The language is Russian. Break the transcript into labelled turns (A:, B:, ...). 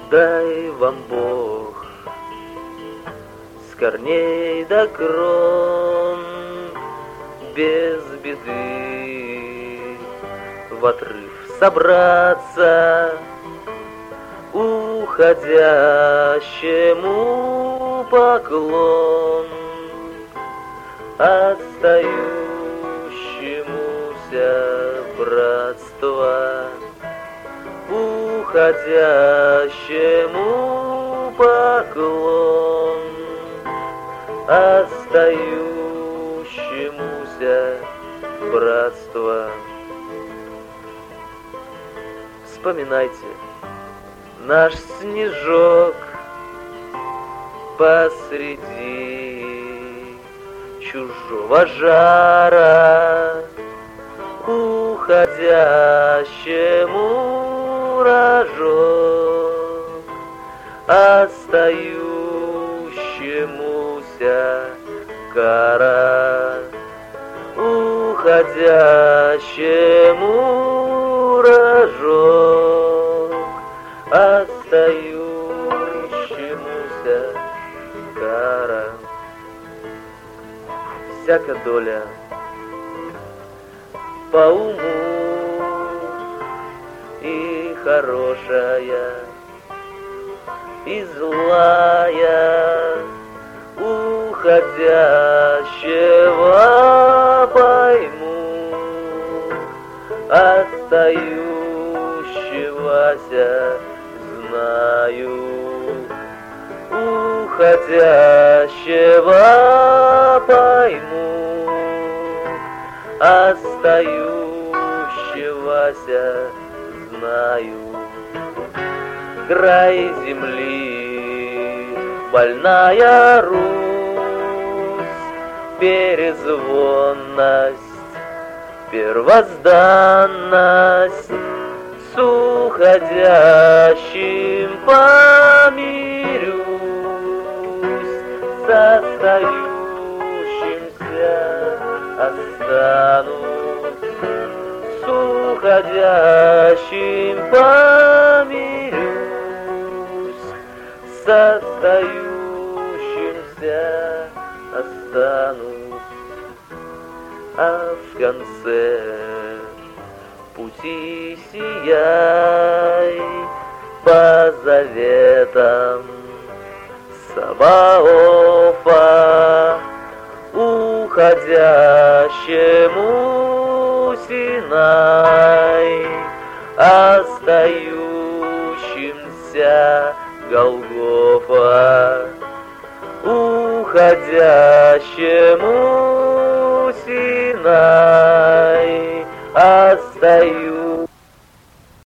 A: Дай вам Бог с корней до крон без беды в отрыв собраться уходящему поклон, остающемуся братства, уходящему поклон, остающемуся братства. Вспоминайте наш снежок посреди чужого жара, уходящему рожок, остающемуся кора, уходящему рожок, остающемуся кара. Всяка доля по уму и хорошая, и злая, уходящего пойму, остающегося знаю, уходящего пойму, остающегося знаю. Край земли, больная Русь, перезвонность, первозданность, с уходящим помирюсь, с остающимся останусь, с уходящим помирюсь, с остающимся останусь, а в конце пути сияй по заветам Саваофа, уходящему Синай, остающимся Голгофа, уходящему Синай, остающимся